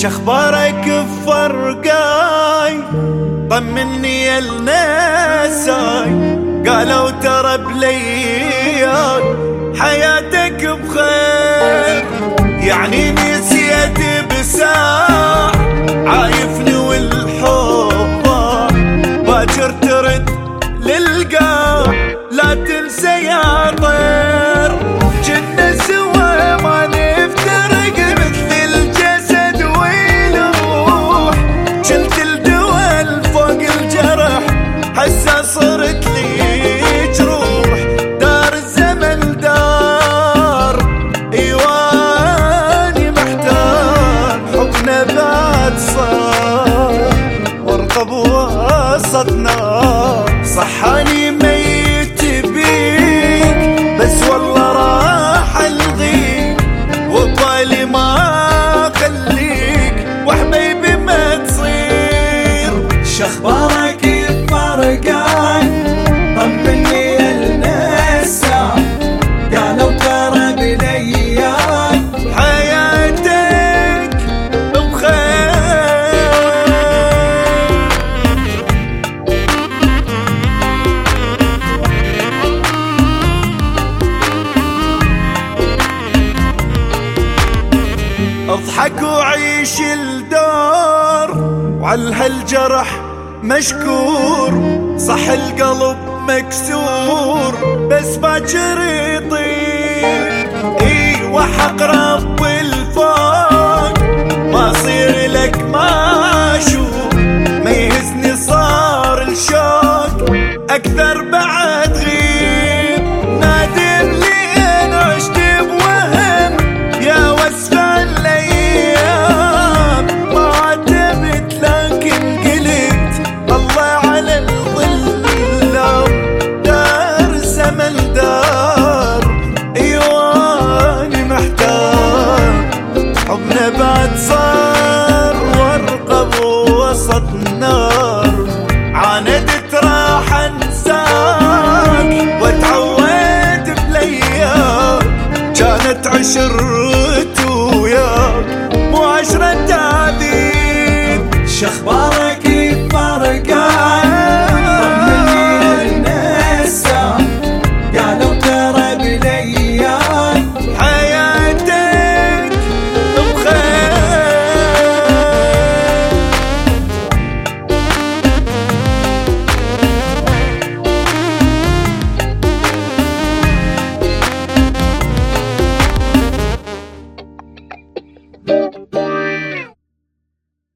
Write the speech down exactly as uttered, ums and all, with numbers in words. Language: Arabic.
شخبارك بفرقاي طمني يا الناساي، قالوا ترى بليال حياتك بخير، يعني نسيت بساعة عايفني والحب باكر ترد للقاع، لا تنسى يا طير جنة سوا ما نفترق مثل الجسد والروح، شلت الدول فوق الجرح حسا صرت لي جروح، دار الزمن دار ايواني محتار، حبنا بعد صار وارقب وسط نار، صحاني ميت بيك بس والله راح الغيك، وبالي ما خليك وحبيبي ما تصير. شخبارك فرقان طمني الناس، قالوا ترى بليال حياتك بخير. اضحك وعيش الدار وعلى هالجرح مشكور، صح القلب مكسور بس باكر يطير، اي وحق رب الفوق ما صير لك ما